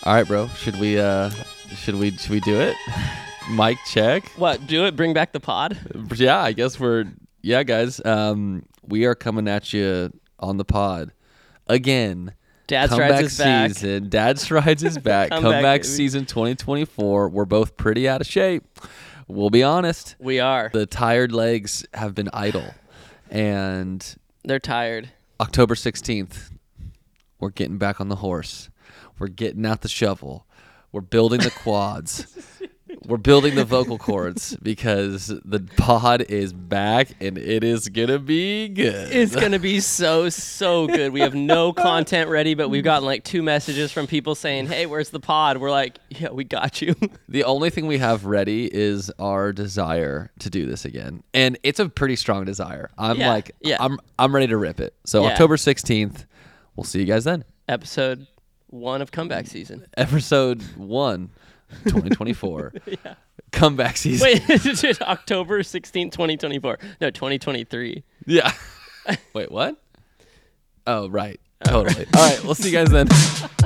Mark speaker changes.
Speaker 1: All right, bro. Should we do it? Mic check.
Speaker 2: What? Do it? Bring back the pod?
Speaker 1: Yeah, I guess guys. We are coming at you on the pod again.
Speaker 2: Dad
Speaker 1: Comeback
Speaker 2: Strides is back.
Speaker 1: season. Dad Strides is back. Comeback season 2024. We're both pretty out of shape. We'll be honest.
Speaker 2: We are.
Speaker 1: The tired legs have been idle, and
Speaker 2: They're tired.
Speaker 1: October 16th, we're getting back on the horse. We're getting out the shovel. We're building the quads. We're building the vocal cords because the pod is back and it is going to be good.
Speaker 2: It's going to be so good. We have no content ready, but we've gotten like 2 messages from people saying, hey, where's the pod? We're like, yeah, we got you.
Speaker 1: The only thing we have ready is our desire to do this again. And it's a pretty strong desire. I'm ready to rip it. So October 16th, we'll see you guys then.
Speaker 2: Episode 1 of comeback season.
Speaker 1: Episode 1. 2024.
Speaker 2: Yeah.
Speaker 1: Comeback season.
Speaker 2: Wait, October 16th, 2024. No, 2023.
Speaker 1: Yeah. Wait, what? Oh, right. Totally. All right, we'll see you guys then.